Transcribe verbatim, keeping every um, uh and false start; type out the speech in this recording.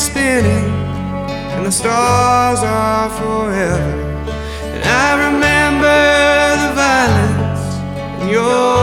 spinning and the stars are forever. And I remember the violence in your